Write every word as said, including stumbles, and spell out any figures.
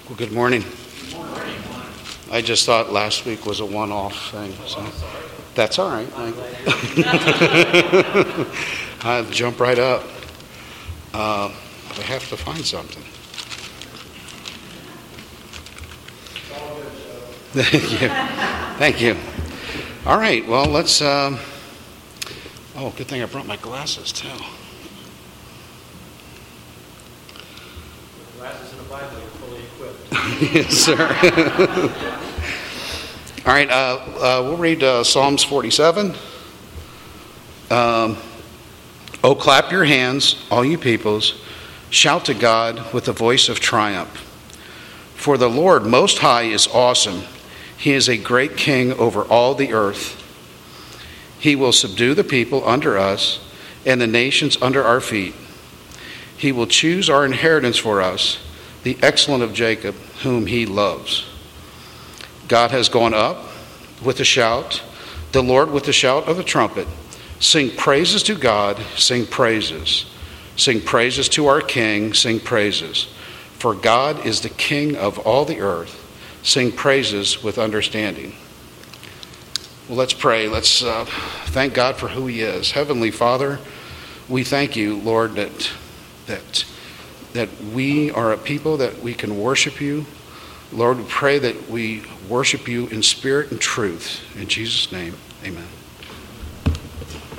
Well, good morning. I just thought last week was a one-off thing, so that's all right. I'll jump right up. Uh, I have to find something. Thank you. Thank you. All right. Well, let's. Um, oh, good thing I brought my glasses too. Glasses in the Bible, you're fully equipped. Yes, sir. All right, uh, uh, we'll read uh, Psalms forty-seven. Um, oh, clap your hands, all you peoples. Shout to God with the voice of triumph. For the Lord Most High is awesome. He is a great king over all the earth. He will subdue the people under us and the nations under our feet. He will choose our inheritance for us, the excellent of Jacob, whom he loves. God has gone up with a shout, the Lord with the shout of a trumpet. Sing praises to God, sing praises. Sing praises to our King, sing praises. For God is the King of all the earth. Sing praises with understanding. Well, let's pray. Let's uh, thank God for who he is. Heavenly Father, we thank you, Lord, that that that we are a people that we can worship you. Lord, we pray that we worship you in spirit and truth. In Jesus' name, amen.